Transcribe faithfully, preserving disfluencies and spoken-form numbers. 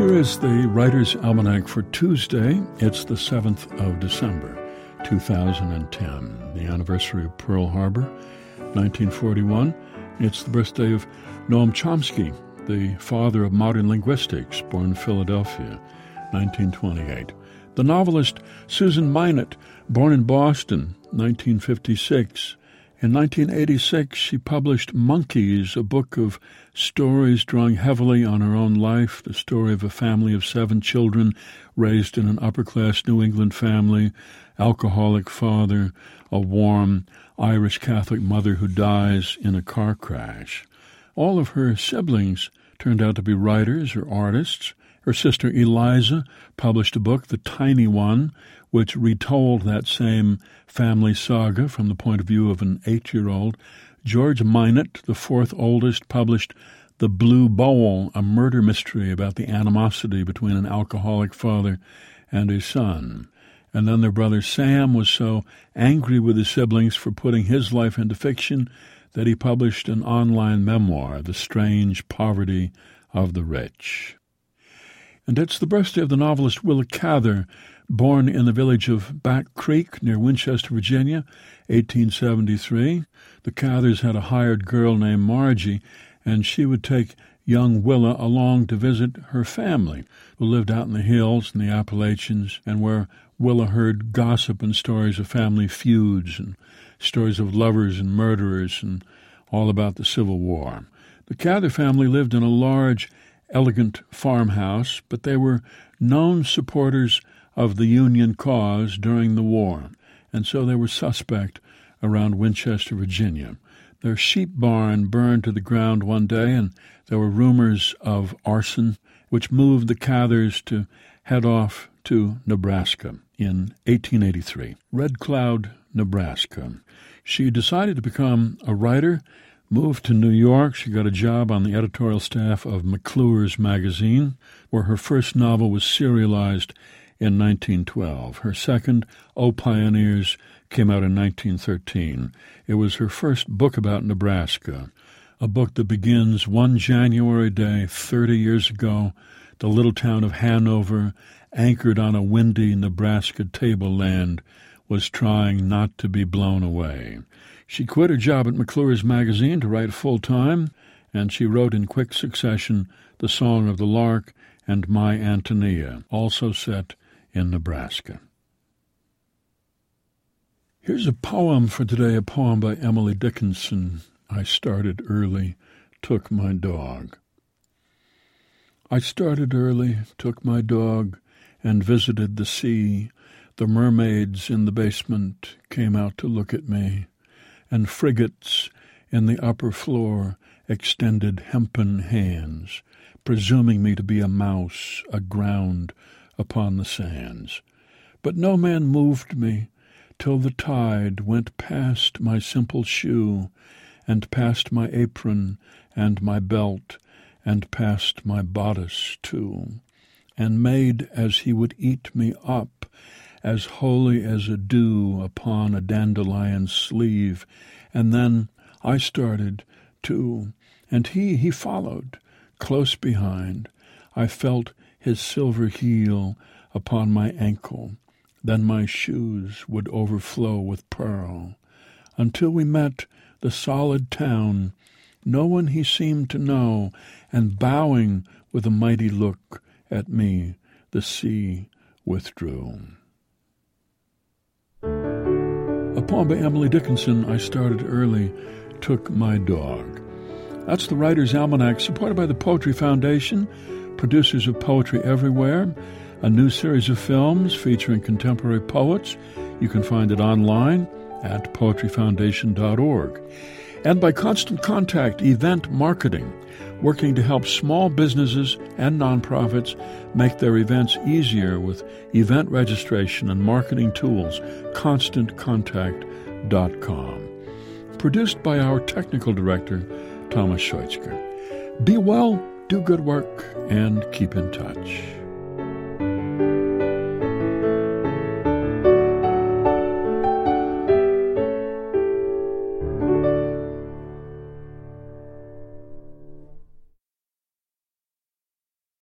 Here is the Writer's Almanac for Tuesday. It's the seventh of December, two thousand ten, the anniversary of Pearl Harbor, nineteen forty-one. It's the birthday of Noam Chomsky, the father of modern linguistics, born in Philadelphia, nineteen twenty-eight. The novelist Susan Minot, born in Boston, nineteen fifty-six. In nineteen eighty-six, she published Monkeys, a book of stories drawing heavily on her own life, the story of a family of seven children raised in an upper-class New England family, alcoholic father, a warm Irish Catholic mother who dies in a car crash. All of her siblings turned out to be writers or artists. Her sister Eliza published a book, The Tiny One, which retold that same family saga from the point of view of an eight-year-old. George Minot, the fourth oldest, published The Blue Bowl, a murder mystery about the animosity between an alcoholic father and his son. And then their brother Sam was so angry with his siblings for putting his life into fiction that he published an online memoir, The Strange Poverty of the Rich. And it's the birthday of the novelist Willa Cather, born in the village of Back Creek near Winchester, Virginia, eighteen seventy-three. The Cathers had a hired girl named Margie, and she would take young Willa along to visit her family, who lived out in the hills in the Appalachians, and where Willa heard gossip and stories of family feuds and stories of lovers and murderers and all about the Civil War. The Cather family lived in a large, elegant farmhouse, but they were known supporters of the Union cause during the war, and so they were suspect around Winchester, Virginia. Their sheep barn burned to the ground one day, and there were rumors of arson, which moved the Cathers to head off to Nebraska in eighteen eighty-three. Red Cloud, Nebraska. She decided to become a writer, moved to New York. She got a job on the editorial staff of McClure's magazine, where her first novel was serialized in nineteen twelve. Her second, O Pioneers, came out in nineteen thirteen. It was her first book about Nebraska, a book that begins one January day thirty years ago. The little town of Hanover, anchored on a windy Nebraska tableland, was trying not to be blown away. She quit her job at McClure's magazine to write full-time, and she wrote in quick succession The Song of the Lark and My Antonia, also set in Nebraska. Here's a poem for today, a poem by Emily Dickinson. I started early, took my dog. I started early, took my dog, and visited the sea. The mermaids in the basement came out to look at me, and frigates in the upper floor extended hempen hands, presuming me to be a mouse aground upon the sands. But no man moved me till the tide went past my simple shoe, and past my apron and my belt, and past my bodice too, and made as he would eat me up, as holy as a dew upon a dandelion's sleeve. And then I started too, and he, he followed, close behind. I felt his silver heel upon my ankle. Then my shoes would overflow with pearl, until we met the solid town. No one he seemed to know, and bowing with a mighty look at me, the sea withdrew. A poem by Emily Dickinson, I started early, took my dog. That's the Writer's Almanac, supported by the Poetry Foundation, producers of Poetry Everywhere, a new series of films featuring contemporary poets. You can find it online at poetry foundation dot org. And by Constant Contact Event Marketing, working to help small businesses and nonprofits make their events easier with event registration and marketing tools. constant contact dot com. Produced by our technical director, Thomas Scheutzker. Be well, do good work, and keep in touch.